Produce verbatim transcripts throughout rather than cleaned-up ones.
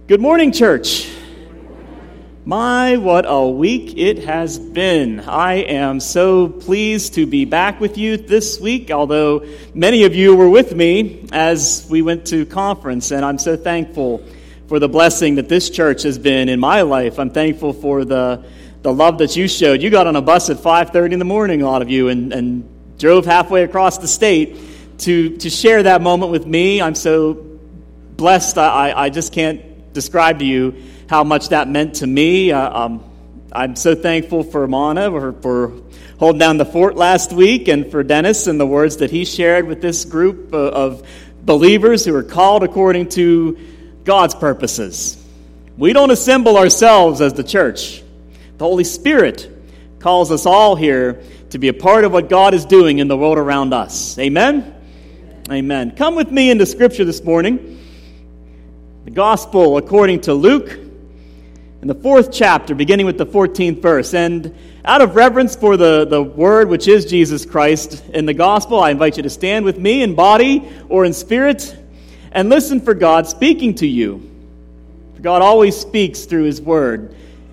Good morning, church. My, what a week it has been. I am so pleased to be back with you this week, although many of you were with me as we went to conference, and I'm so thankful for the blessing that this church has been in my life. I'm thankful for the the love that you showed. You got on a bus at five thirty in the morning, a lot of you, and, and drove halfway across the state to, to share that moment with me. I'm so blessed. I, I just can't describe to you how much that meant to me. Uh, um, I'm so thankful for Mana for, for holding down the fort last week, and for Dennis and the words that he shared with this group of, of believers who are called according to God's purposes. We don't assemble ourselves as the church. The Holy Spirit calls us all here to be a part of what God is doing in the world around us. Amen? Amen. Come with me into Scripture this morning. The Gospel according to Luke, in the fourth chapter, beginning with the fourteenth verse. And out of reverence for the, the Word, which is Jesus Christ, in the Gospel, I invite you to stand with me in body or in spirit and listen for God speaking to you. For God always speaks through His Word.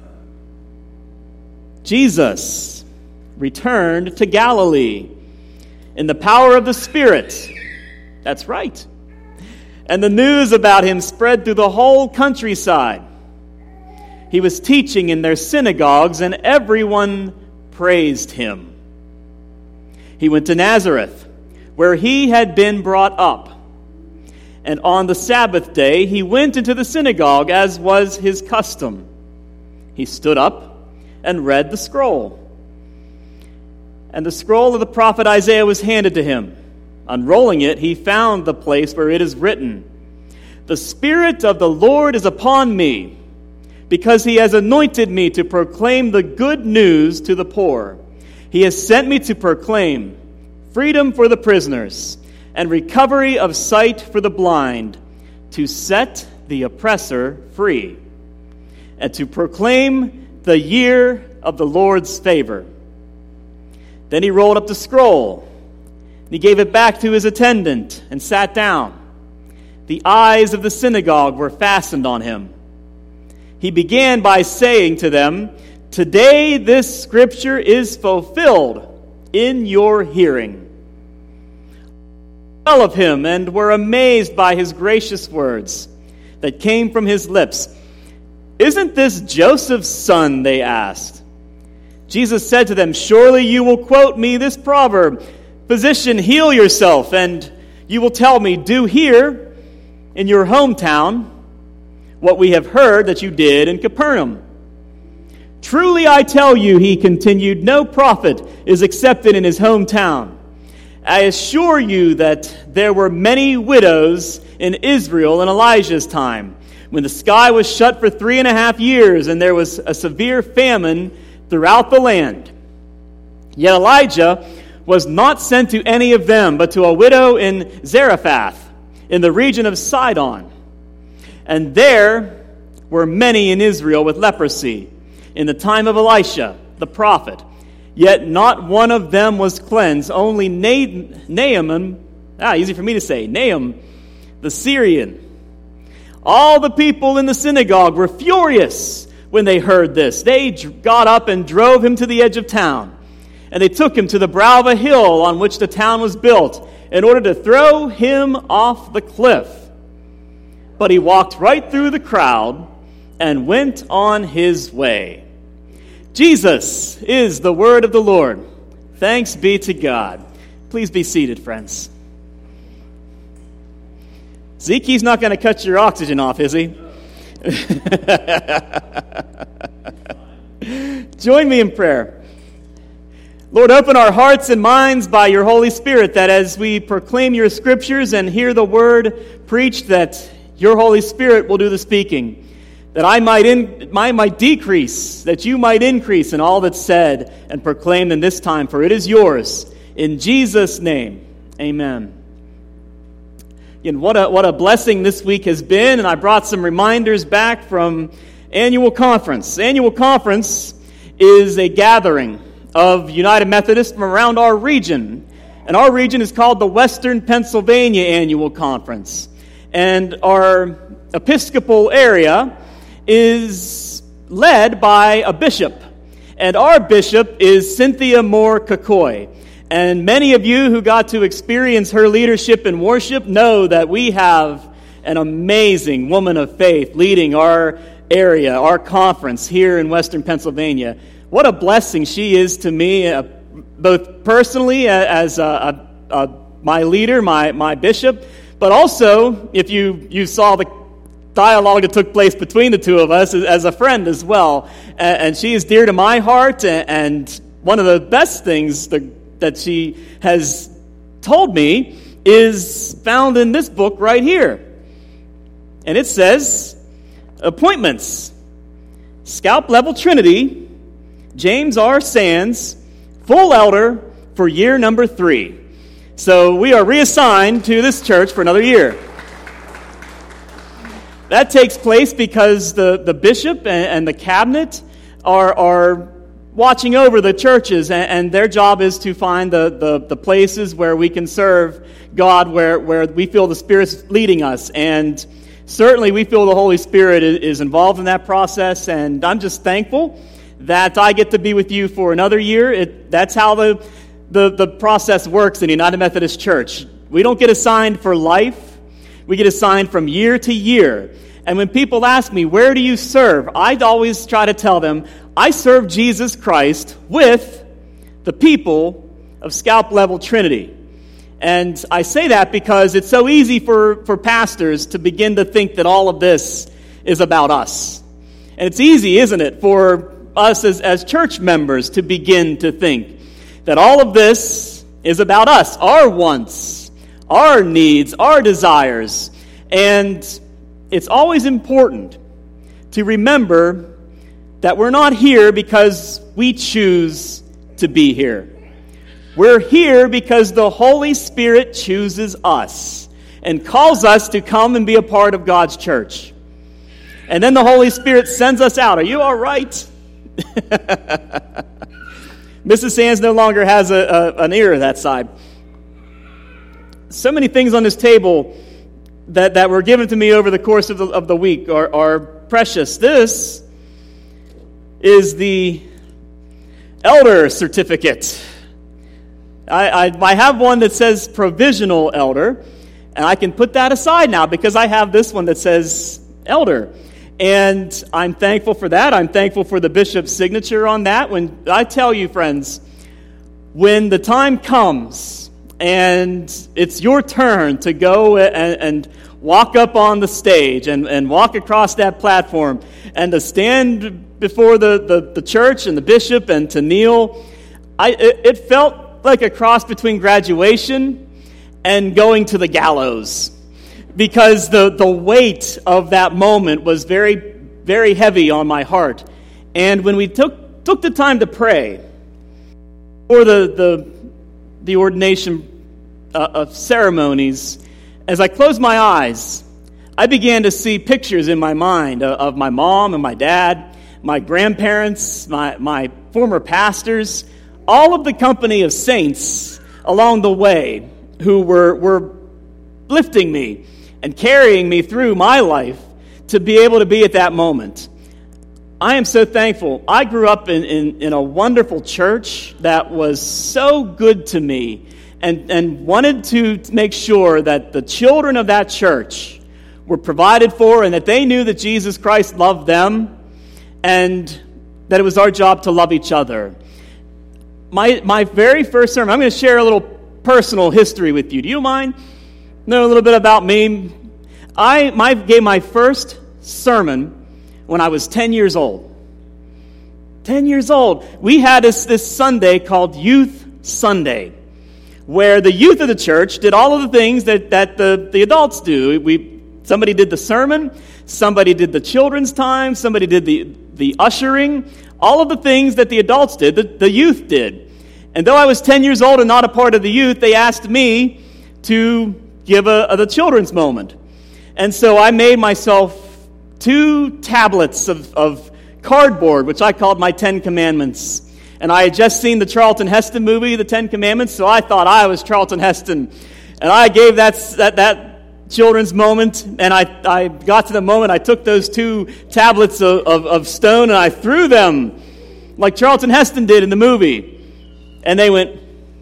Jesus returned to Galilee in the power of the Spirit. That's right. And the news about Him spread through the whole countryside. He was teaching in their synagogues, and everyone praised Him. He went to Nazareth, where He had been brought up. And on the Sabbath day, He went into the synagogue, as was His custom. He stood up and read the scroll. And the scroll of the prophet Isaiah was handed to Him. Unrolling it, He found the place where it is written, "The Spirit of the Lord is upon me, because He has anointed me to proclaim the good news to the poor. He has sent me to proclaim freedom for the prisoners and recovery of sight for the blind, to set the oppressor free, and to proclaim the year of the Lord's favor." Then He rolled up the scroll. He gave it back to his attendant and sat down. The eyes of the synagogue were fastened on him. He began by saying to them, "Today this scripture is fulfilled in your hearing." All of him and were amazed by his gracious words that came from his lips. "Isn't this Joseph's son?" they asked. Jesus said to them, "Surely you will quote me this proverb, 'Physician, heal yourself,' and you will tell me, 'Do here in your hometown what we have heard that you did in Capernaum.' Truly I tell you," he continued, "no prophet is accepted in his hometown. I assure you that there were many widows in Israel in Elijah's time, when the sky was shut for three and a half years, and there was a severe famine throughout the land. Yet Elijah was not sent to any of them, but to a widow in Zarephath, in the region of Sidon. And there were many in Israel with leprosy, in the time of Elisha, the prophet. Yet not one of them was cleansed, only Na- Naaman, ah, easy for me to say, Naaman, the Syrian. All the people in the synagogue were furious when they heard this. They got up and drove him to the edge of town. And they took him to the brow of a hill on which the town was built, in order to throw him off the cliff. But he walked right through the crowd and went on his way." Jesus is the word of the Lord. Thanks be to God. Please be seated, friends. Zeke, he's not going to cut your oxygen off, is he? Join me in prayer. Lord, open our hearts and minds by your Holy Spirit, that as we proclaim your scriptures and hear the word preached, that your Holy Spirit will do the speaking, that I might, in, I might decrease, that you might increase in all that's said and proclaimed in this time, for it is yours. In Jesus' name, amen. And what a, what a blessing this week has been, and I brought some reminders back from annual conference. Annual conference is a gathering of United Methodists from around our region. And our region is called the Western Pennsylvania Annual Conference. And our Episcopal area is led by a bishop. And our bishop is Cynthia Moore Kakoy. And many of you who got to experience her leadership in worship know that we have an amazing woman of faith leading our area, our conference here in Western Pennsylvania. What a blessing she is to me, uh, both personally uh, as a, a, a, my leader, my, my bishop, but also, if you, you saw the dialogue that took place between the two of us, as, as a friend as well. And, and she is dear to my heart, and, and one of the best things the, that she has told me is found in this book right here. And it says, appointments, Scalp Level Trinity, James R. Sands, full elder for year number three. So we are reassigned to this church for another year. That takes place because the, the bishop and, and the cabinet are, are watching over the churches, and, and their job is to find the, the, the places where we can serve God, where, where we feel the Spirit's leading us. And certainly we feel the Holy Spirit is, is involved in that process, and I'm just thankful that I get to be with you for another year. It, that's how the, the, the process works in United Methodist Church. We don't get assigned for life. We get assigned from year to year. And when people ask me, where do you serve? I always try to tell them, I serve Jesus Christ with the people of Scalp Level Trinity. And I say that because it's so easy for, for pastors to begin to think that all of this is about us. And it's easy, isn't it, for us as, as church members to begin to think that all of this is about us, our wants, our needs, our desires. And it's always important to remember that we're not here because we choose to be here. We're here because the Holy Spirit chooses us and calls us to come and be a part of God's church. And then the Holy Spirit sends us out. Are you all right? Missus Sands no longer has a, a, an ear that side. So many things on this table that, that were given to me over the course of the, of the week are, are precious. This is the elder certificate. I, I, I have one that says provisional elder, and I can put that aside now because I have this one that says elder. And I'm thankful for that. I'm thankful for the bishop's signature on that. When I tell you, friends, when the time comes and it's your turn to go and, and walk up on the stage and, and walk across that platform and to stand before the, the, the church and the bishop and to kneel, I it, it felt like a cross between graduation and going to the gallows. Because the, the weight of that moment was very, very heavy on my heart. And when we took took the time to pray for the the, the ordination uh, of ceremonies, as I closed my eyes, I began to see pictures in my mind of, of my mom and my dad, my grandparents, my, my former pastors, all of the company of saints along the way who were, were lifting me and carrying me through my life to be able to be at that moment. I am so thankful. I grew up in, in, in a wonderful church that was so good to me and, and wanted to make sure that the children of that church were provided for and that they knew that Jesus Christ loved them and that it was our job to love each other. My, my very first sermon, I'm going to share a little personal history with you. Do you mind? Know a little bit about me. I my, gave my first sermon when I was ten years old. ten years old. We had this, this Sunday called Youth Sunday, where the youth of the church did all of the things that, that the, the adults do. We Somebody did the sermon, somebody did the children's time, somebody did the, the ushering, all of the things that the adults did, the, the youth did. And though I was ten years old and not a part of the youth, they asked me to give a, a the children's moment. And so I made myself two tablets of, of cardboard, which I called my Ten Commandments. And I had just seen the Charlton Heston movie, The Ten Commandments, so I thought I was Charlton Heston. And I gave that that, that children's moment, and I, I got to the moment, I took those two tablets of, of, of stone and I threw them like Charlton Heston did in the movie. And they went,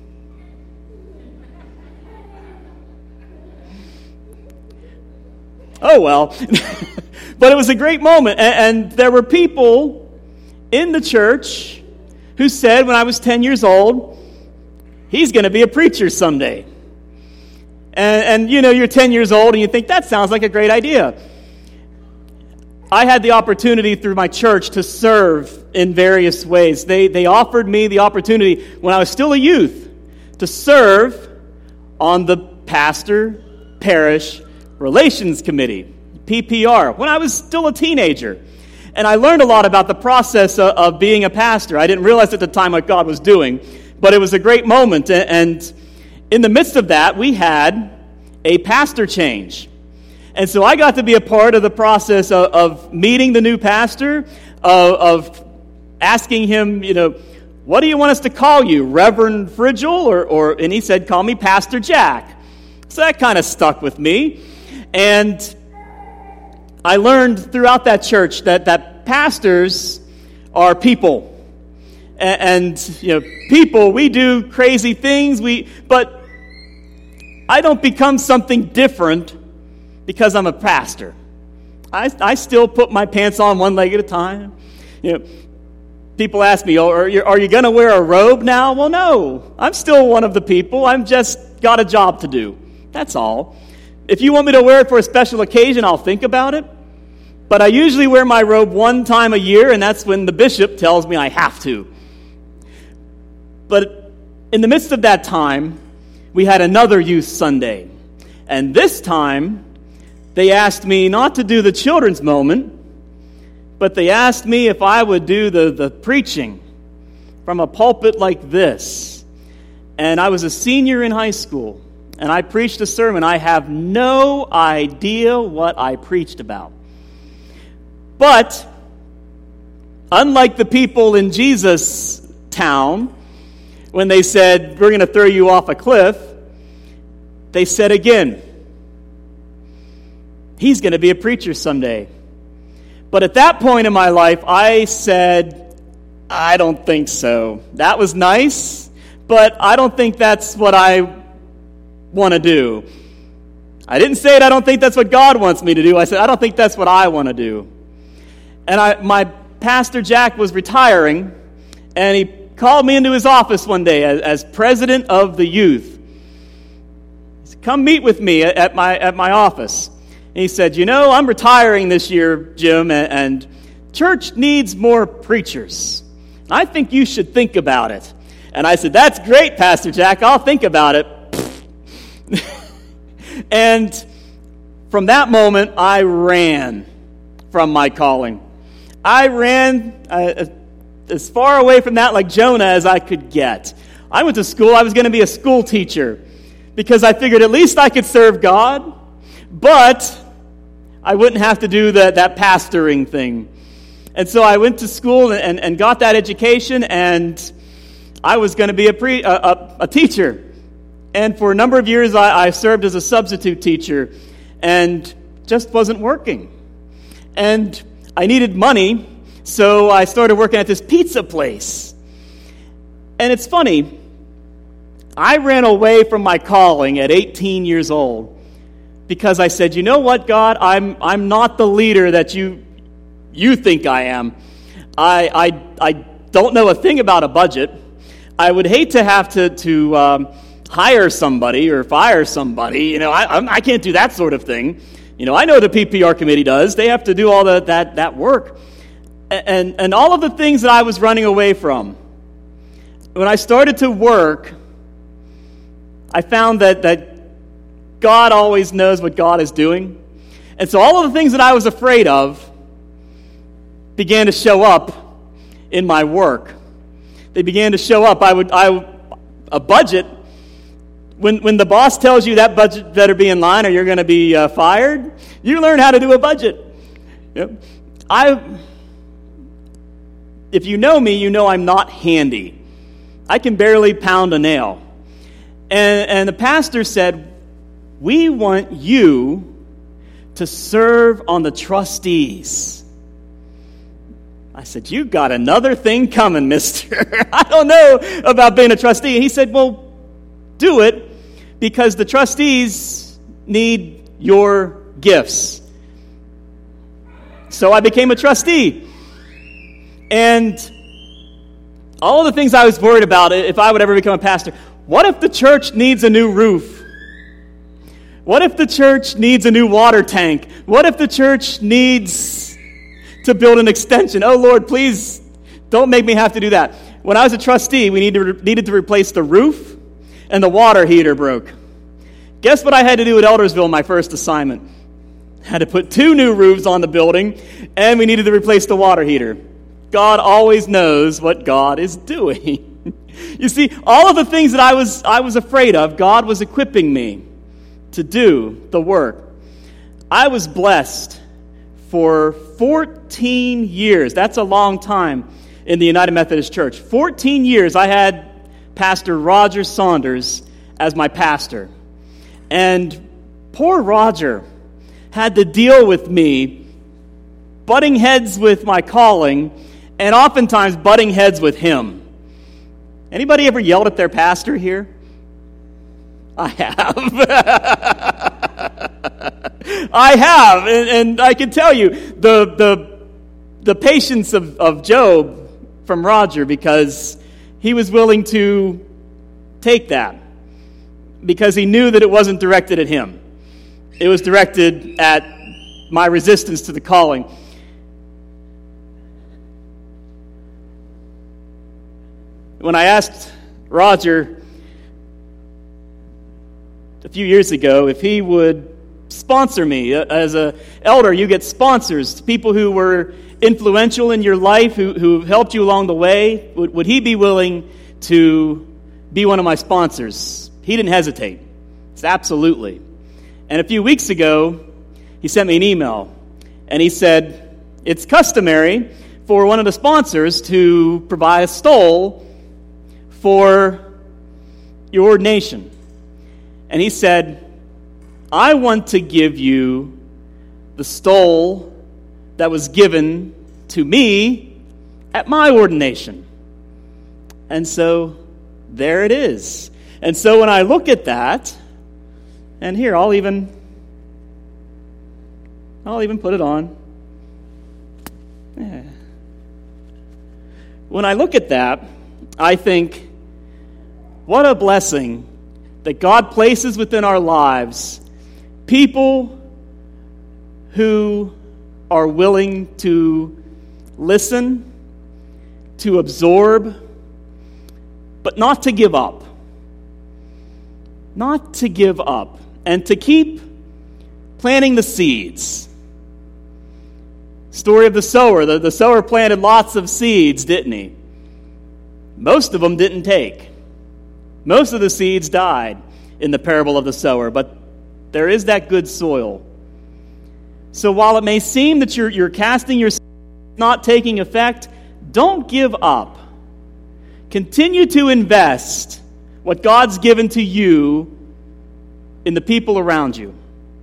oh well. But it was a great moment, and, and there were people in the church who said when I was ten years old, he's going to be a preacher someday. And, and, you know, you're ten years old and you think, that sounds like a great idea. I had the opportunity through my church to serve in various ways. They, they offered me the opportunity when I was still a youth to serve on the Pastor Parish Relations Committee, P P R, when I was still a teenager. And I learned a lot about the process of, of being a pastor. I didn't realize at the time what God was doing, but it was a great moment. And in the midst of that, we had a pastor change. And so I got to be a part of the process of, of meeting the new pastor, of, of asking him, you know, what do you want us to call you, Reverend Frigil? Or, or, and he said, call me Pastor Jack. So that kind of stuck with me. And I learned throughout that church that, that pastors are people. And, and, you know, people, we do crazy things, we, but I don't become something different because I'm a pastor. I, I still put my pants on one leg at a time. You know, people ask me, oh, are you, are you going to wear a robe now? Well, no. I'm still one of the people. I've just got a job to do. That's all. If you want me to wear it for a special occasion, I'll think about it. But I usually wear my robe one time a year, and that's when the bishop tells me I have to. But in the midst of that time, we had another youth Sunday. And this time, they asked me not to do the children's moment, but they asked me if I would do the, the preaching from a pulpit like this. And I was a senior in high school, and I preached a sermon. I have no idea what I preached about. But, unlike the people in Jesus' town, when they said, we're going to throw you off a cliff, they said again, he's going to be a preacher someday. But at that point in my life, I said, I don't think so. That was nice, but I don't think that's what I want to do. I didn't say it, I don't think that's what God wants me to do. I said, I don't think that's what I want to do. And I, my Pastor Jack was retiring, and he called me into his office one day as, as president of the youth. He said, come meet with me at my at my office. And he said, you know, I'm retiring this year, Jim, and, and church needs more preachers. I think you should think about it. And I said, that's great, Pastor Jack. I'll think about it. And from that moment, I ran from my calling. I ran uh, as far away from that like Jonah as I could get. I went to school. I was going to be a school teacher because I figured at least I could serve God, but I wouldn't have to do the, that pastoring thing. And so I went to school and, and got that education, and I was going to be a, pre, a, a, a teacher. And for a number of years, I, I served as a substitute teacher, and just wasn't working. And I needed money, so I started working at this pizza place. And it's funny, I ran away from my calling at eighteen years old because I said, you know what, God, I'm I'm not the leader that you you think I am. I I I don't know a thing about a budget. I would hate to have to to um, hire somebody or fire somebody. You know, I I can't do that sort of thing. You know, I know the P P R committee does. They have to do all the, that that work. And, and all of the things that I was running away from. When I started to work, I found that, that God always knows what God is doing. And so all of the things that I was afraid of began to show up in my work. They began to show up. I would, I, a budget, when, when the boss tells you that budget better be in line or you're going to be uh, fired, you learn how to do a budget. You know, I... If you know me, you know I'm not handy. I can barely pound a nail. And, and the pastor said, we want you to serve on the trustees. I said, you got another thing coming, mister. I don't know about being a trustee. And he said, well, do it because the trustees need your gifts. So I became a trustee. And all the things I was worried about if I would ever become a pastor. What if the church needs a new roof? What if the church needs a new water tank? What if the church needs to build an extension? Oh, Lord, please don't make me have to do that. When I was a trustee, we needed to, needed to replace the roof and the water heater broke. Guess what I had to do at Eldersville, my first assignment? I had to put two new roofs on the building, and we needed to replace the water heater. God always knows what God is doing. You see, all of the things that I was I was afraid of, God was equipping me to do the work. I was blessed for fourteen years. That's a long time in the United Methodist Church. fourteen years I had Pastor Roger Saunders as my pastor. And poor Roger had to deal with me butting heads with my calling and oftentimes butting heads with him. Anybody ever yelled at their pastor here? I have. I have, and, and I can tell you the the the patience of, of Job from Roger, because he was willing to take that because he knew that it wasn't directed at him. It was directed at my resistance to the calling. When I asked Roger a few years ago if he would sponsor me. As an elder, you get sponsors, people who were influential in your life, who, who helped you along the way. Would, would he be willing to be one of my sponsors? He didn't hesitate. It's absolutely. And a few weeks ago, he sent me an email, and he said, it's customary for one of the sponsors to provide a stole for your ordination. And he said, I want to give you the stole that was given to me at my ordination. And so there it is. And so when I look at that, and here, I'll even, I'll even put it on. Yeah. When I look at that, I think, what a blessing that God places within our lives people who are willing to listen, to absorb, but not to give up. Not to give up. And to keep planting the seeds. Story of the sower. The, the sower planted lots of seeds, didn't he? Most of them didn't take. Most of the seeds died in the parable of the sower, but there is that good soil. So while it may seem that you're, you're casting your seed, not taking effect, don't give up. Continue to invest what God's given to you in the people around you.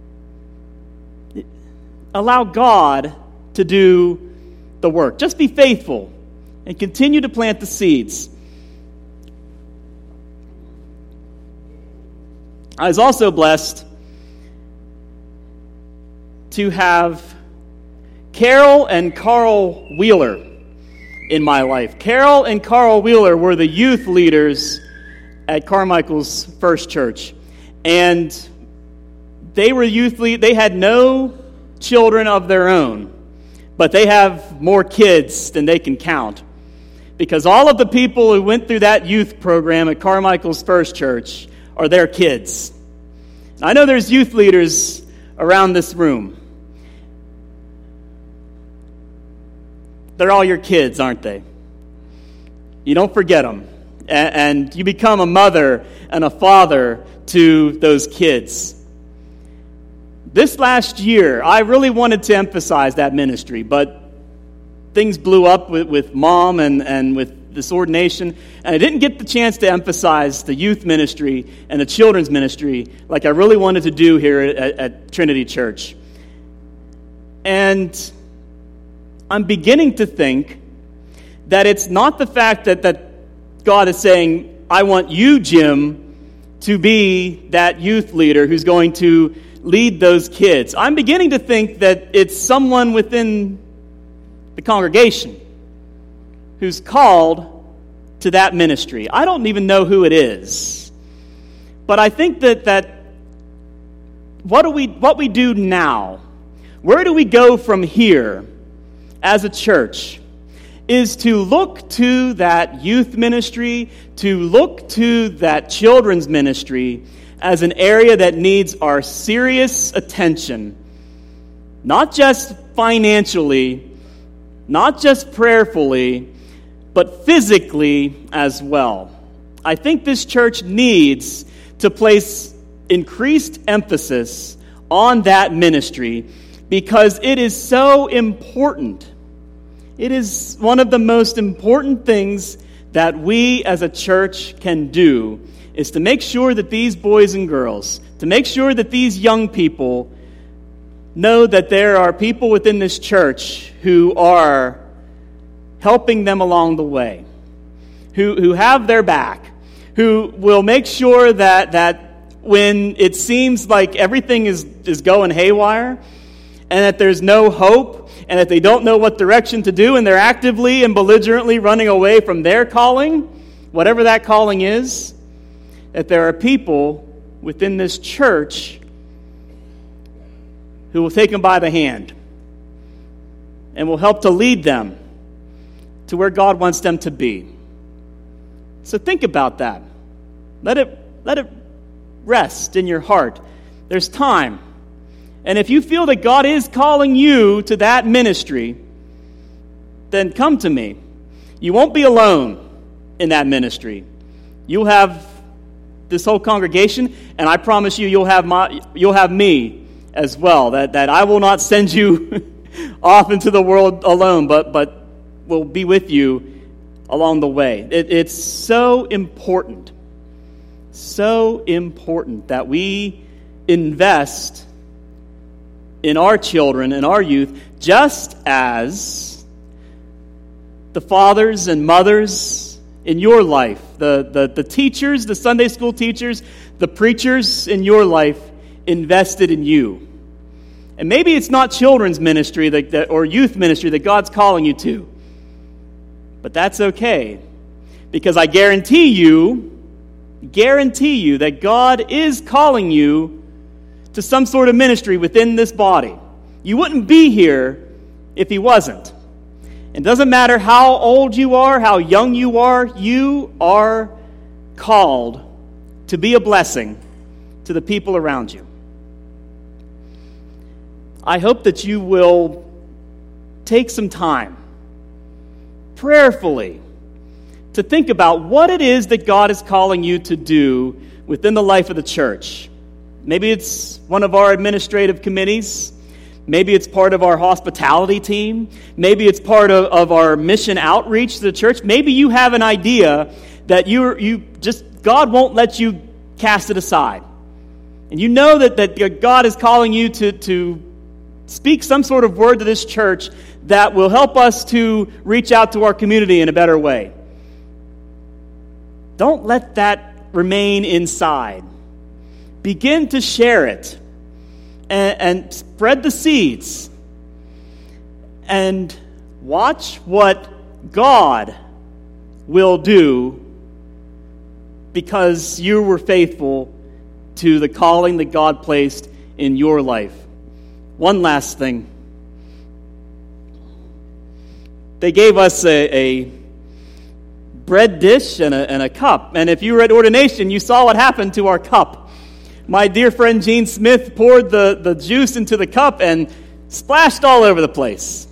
Allow God to do the work. Just be faithful and continue to plant the seeds. I was also blessed to have Carol and Carl Wheeler in my life. Carol and Carl Wheeler were the youth leaders at Carmichael's First Church. And they were youth lead. They had no children of their own, but they have more kids than they can count. Because all of the people who went through that youth program at Carmichael's First Church are their kids. I know there's youth leaders around this room. They're all your kids, aren't they? You don't forget them. And you become a mother and a father to those kids. This last year, I really wanted to emphasize that ministry, but things blew up with, with mom and, and with this ordination, and I didn't get the chance to emphasize the youth ministry and the children's ministry like I really wanted to do here at, at Trinity Church. And I'm beginning to think that it's not the fact that, that God is saying, I want you, Jim, to be that youth leader who's going to lead those kids. I'm beginning to think that it's someone within the congregation who's called to that ministry. I don't even know who it is. But I think that, that what do we what we do now, where do we go from here as a church, is to look to that youth ministry, to look to that children's ministry as an area that needs our serious attention, not just financially, not just prayerfully, but physically as well. I think this church needs to place increased emphasis on that ministry because it is so important. It is one of the most important things that we as a church can do, is to make sure that these boys and girls, to make sure that these young people know that there are people within this church who are helping them along the way, who, who have their back, who will make sure that, that when it seems like everything is, is going haywire and that there's no hope and that they don't know what direction to do and they're actively and belligerently running away from their calling, whatever that calling is, that there are people within this church who will take them by the hand and will help to lead them to where God wants them to be. So think about that. Let it, let it rest in your heart. There's time. And if you feel that God is calling you to that ministry, then come to me. You won't be alone in that ministry. You'll have this whole congregation, and I promise you, you'll have my, you'll have me as well. That that I will not send you off into the world alone, but but will be with you along the way. It, it's so important, so important that we invest in our children and our youth, just as the fathers and mothers in your life, the, the, the teachers, the Sunday school teachers, the preachers in your life invested in you. And maybe it's not children's ministry that, that, or youth ministry that God's calling you to. But that's okay. Because I guarantee you, guarantee you that God is calling you to some sort of ministry within this body. You wouldn't be here if He wasn't. It doesn't matter how old you are, how young you are, you are called to be a blessing to the people around you. I hope that you will take some time, prayerfully, to think about what it is that God is calling you to do within the life of the church. Maybe it's one of our administrative committees. Maybe it's part of our hospitality team. Maybe it's part of, of our mission outreach to the church. Maybe you have an idea that you you just, God won't let you cast it aside. And you know that, that God is calling you to, to speak some sort of word to this church that will help us to reach out to our community in a better way. Don't let that remain inside. Begin to share it. And, and spread the seeds. And watch what God will do because you were faithful to the calling that God placed in your life. One last thing. They gave us a, a bread dish and a, and a cup. And if you were at ordination, you saw what happened to our cup. My dear friend Gene Smith poured the, the juice into the cup and splashed all over the place.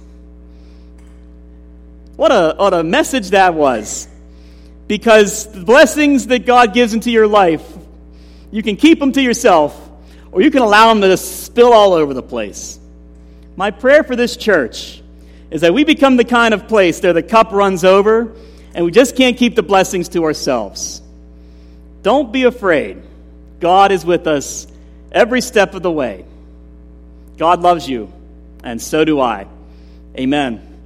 What a, what a message that was. Because the blessings that God gives into your life, you can keep them to yourself, or you can allow them to spill all over the place. My prayer for this church is that we become the kind of place where the cup runs over and we just can't keep the blessings to ourselves. Don't be afraid. God is with us every step of the way. God loves you, and so do I. Amen.